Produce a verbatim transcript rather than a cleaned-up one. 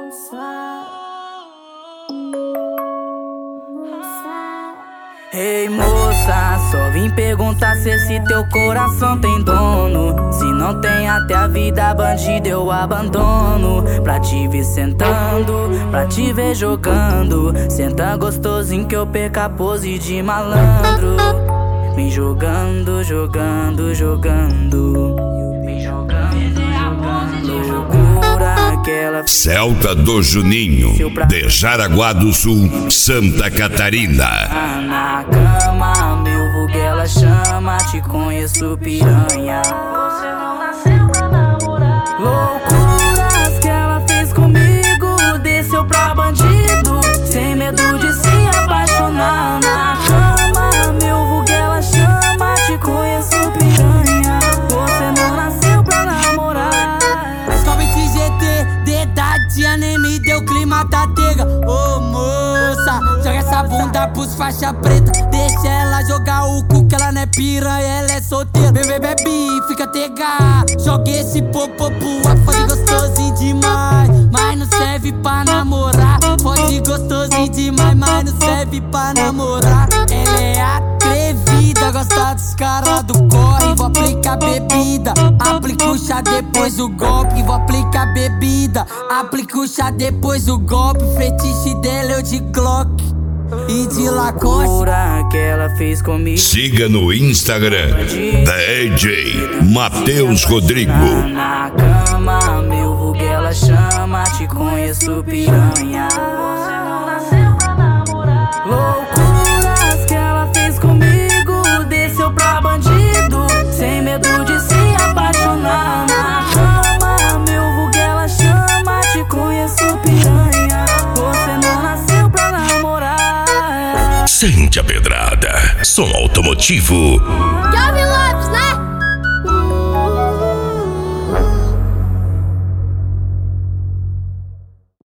Ei moça, só vim perguntar se esse teu coração tem dono. Se não tem, até a vida bandida eu abandono. Pra te ver sentando, pra te ver jogando. Senta gostosinho que eu perca a pose de malandro. Vem jogando, jogando, jogando. Vem jogando, jogando, loucura aquela. Celta do Juninho, de Jaraguá do Sul, Santa Catarina. Na cama, meu vulgo ela chama, te conheço piranha. Você não nasceu pra namorar. Loucuras que ela fez comigo, desceu pra bandido, sem medo de se apaixonar. Na cama, meu vulgo ela chama, te conheço piranha. Você não nasceu pra namorar. Sobe esse G T, dedadinha nem me deu clima da tega. Ô moça, joga essa bunda pros faixa preta. Deixa ela jogar o cu que ela não é piranha, ela é solteira. Bebê, bebe, fica tega. Joga esse popô pro ar, fode gostosinho demais. Mas não serve pra namorar. Fode gostosinho demais, mas não serve pra namorar. Ela é atrevida, gosta dos caras do corre. Vou aplicar bebida, aplica o chá depois o golpe. Vou aplicar bebida, aplica o chá depois o golpe. Fetiche dela eu de Glock e de Lacoste. Que ela fez comigo. Siga no Instagram D J Matheus Rodrigo. Na cama, meu vulgo ela chama, te conheço piranha. Você não nasceu pra namorar. Loucuras que ela fez comigo, desceu pra bandido, sem medo de se apaixonar. Na cama, meu vulgo ela chama, te conheço piranha. Você não nasceu pra namorar. Sente a pedrada, som automotivo.